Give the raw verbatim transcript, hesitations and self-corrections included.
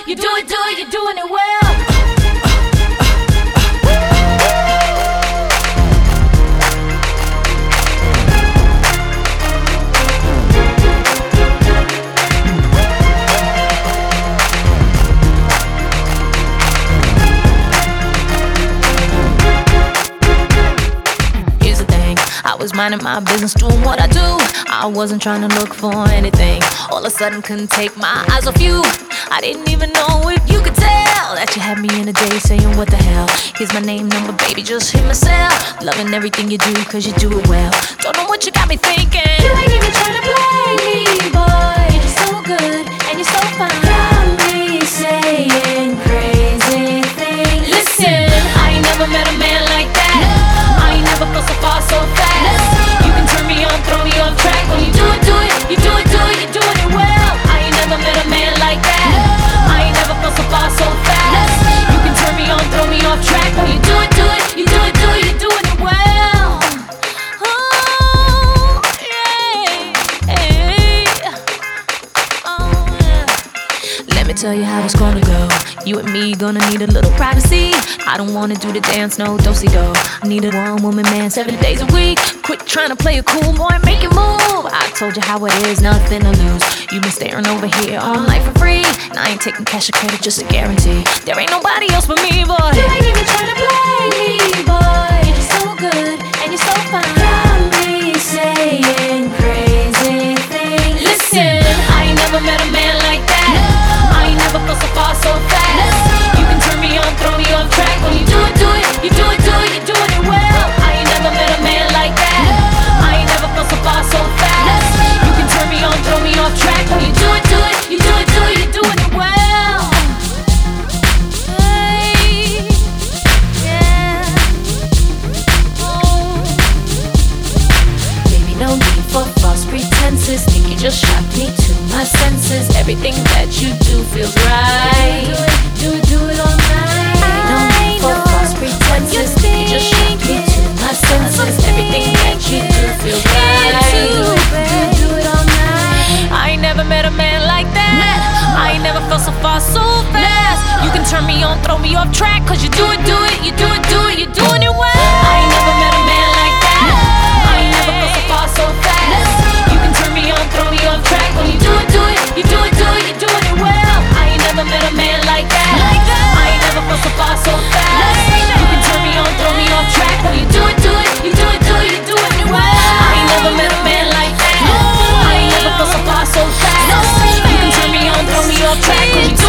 you do it, do it, you're doing it well. I was minding my business, doing what I do. I wasn't trying to look for anything. All of a sudden, couldn't take my eyes off you. I didn't even know if you could tell that you had me in a day saying, what the hell? Here's my name, number, baby, just hit my cell. Loving everything you do, cause you do it well. Don't know what you got me thinking. You ain't even trying to play me, boy. You're so good, and you're so fine. Got me saying crazy things. Listen, I ain't never met a man like that. No. I ain't never felt so far, so fast. No. You can turn me on, throw me off track. When you do it, do it, you do it, do it, you're doing it well. I ain't never met a man like that. No. I ain't never felt so far, so fast. No. You can turn me on, throw me off track. When you do it, do it, you do it, do it, you're doing it well. Oh, yeah, hey. Oh, yeah. Let me tell you how it's gonna go. You and me gonna need a little privacy. I don't wanna do the dance, no do-si-do. I need a one-woman man seven days a week. Quit trying to play a cool boy, make it move. I told you how it is, nothing to lose. You been staring over here all night for free, and I ain't taking cash or credit, just a guarantee. There ain't nobody else but me, boy. You ain't even trying to play me, boy. You're so good, and you're so fine. Got me saying crazy things. Listen, I ain't never met a man like that. No. I ain't never felt so far, so fast. No. You can turn me on, throw me off track. When you do it, do it, you do it, do it, you're doing it well. I ain't never met a man like that. No. I ain't never felt so far, so fast. No. You can turn me on, throw me off track. When you do it, do it, you do it, do it, you're doing it well. Hey, yeah. Oh. Baby, no need for false pretenses. Think you just shocked me to my senses. Everything that you do feels right. Do it, do it, do it all night. No need for false pretenses. Think you just shocked me to my senses. Everything that you do feels right. Do it, do it all night. I ain't never met a man like that. No. I ain't never felt so far, so fast. No. You can turn me on, throw me off track. Cause you do it, do it, you do it, do it, you're doing it well. I ain't never met a man like that. No. I ain't never felt so far, so fast. No. You can turn me on, throw me off track. When you do it, do it, you do it, do it, you're doing it well. I ain't never met a man like that. Like that. I ain't never felt so far, so fast. Like that. You can turn me on, throw me off track. When you do it, do it, you do it, do it, you're doing it well. I ain't never met a man like that. I ain't never felt so far, so fast. You can turn me on, throw me off track. When you do